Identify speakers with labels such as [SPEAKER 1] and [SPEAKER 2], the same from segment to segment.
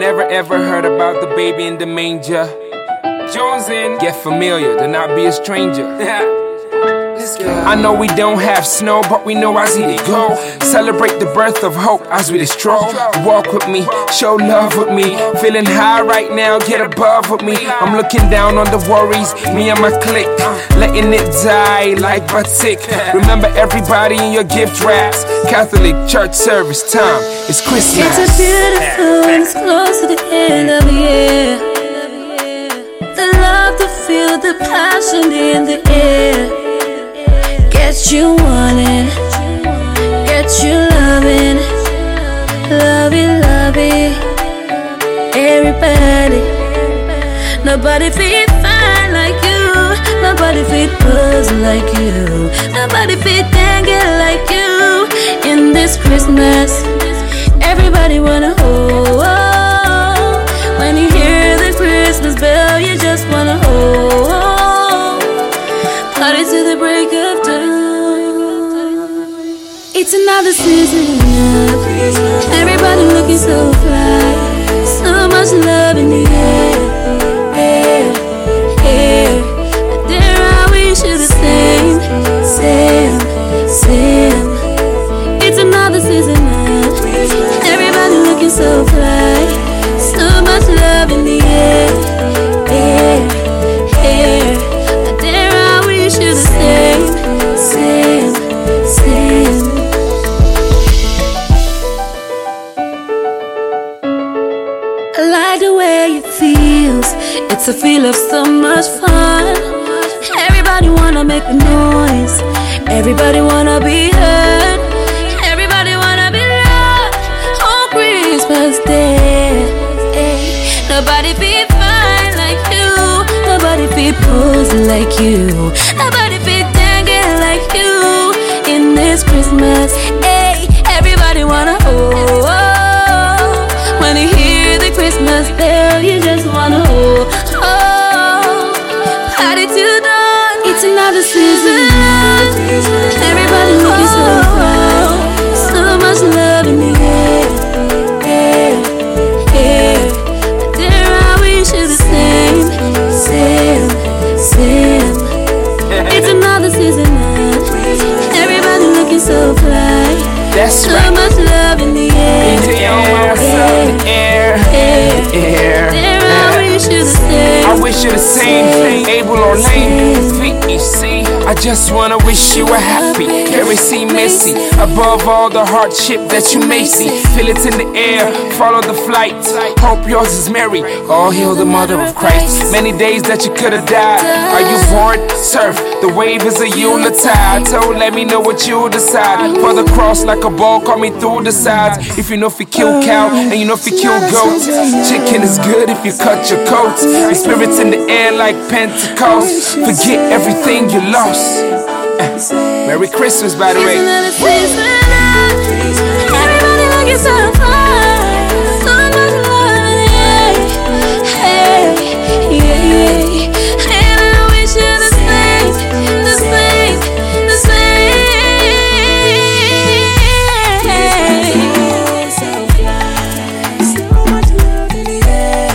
[SPEAKER 1] never ever heard about the baby in the manger. Jonesing, get familiar, do not be a stranger. I know we don't have snow, but we know as it go. Celebrate the birth of hope as we stroll. Walk with me, show love with me. Feeling high right now, get above with me. I'm looking down on the worries, me and my clique, letting it die like batik. Remember everybody in your gift wraps. Catholic church service time, it's Christmas.
[SPEAKER 2] It's a beautiful and it's close to the end of the year. The love, the feel, the passion in the air. Get you wanting, get you loving, loving everybody. Nobody feel fine like you, nobody feel buzz like you, nobody feel tangle like you. In this Christmas, everybody wanna hold. When you hear the Christmas bell, you just wanna hold. Party to the break of dawn. It's another season now. Everybody looking so fly. So much love in the air, air, air. But there I wish you the same, same, same. It's another season now. Everybody looking so fly. So much love in the air, air, air. But there I wish you the same, same, same. I like the way it feels. It's a feel of so much fun. Everybody wanna make a noise. Everybody wanna be heard. Everybody wanna be loved on Christmas Day. Nobody feel fine like you. Nobody feel posed like you. Nobody feel tangled like you. In this Christmas, hey, everybody wanna hold. When you hear the Christmas bell, you just wanna hold. Party till dawn. It's another season. Everybody looking so proud. So much love in the air, air, air. But there I wish you the same, same, same. It's another season now. Everybody looking so fly.
[SPEAKER 1] That's
[SPEAKER 2] so
[SPEAKER 1] right.
[SPEAKER 2] much love in the air,
[SPEAKER 1] air.
[SPEAKER 2] There I wish you the same.
[SPEAKER 1] I wish you the same, Abel or Lane. VEC, I just wanna wish you a happy, very see messy. Above all the hardship that you may see, feel it in the air, follow the flight. Hope yours is merry, all hail the mother of Christ. Many days that you could've died, are you bored? Surf, the wave is a Yuletide. So let me know what you decide. For the cross like a ball, call me through the sides. If you know if you kill cow, and you know if you kill goat. Chicken is good if you cut your coat. Your spirit's in the air like Pentecost. Forget everything you lost. Merry Christmas, by the way.
[SPEAKER 2] Everybody looking so fine. So much love in the air, hey, yeah. And I wish you the same, the same, the same. So much love in the air.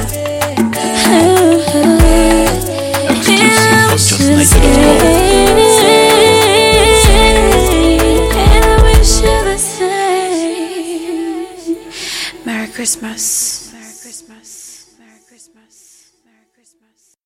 [SPEAKER 2] Merry Christmas.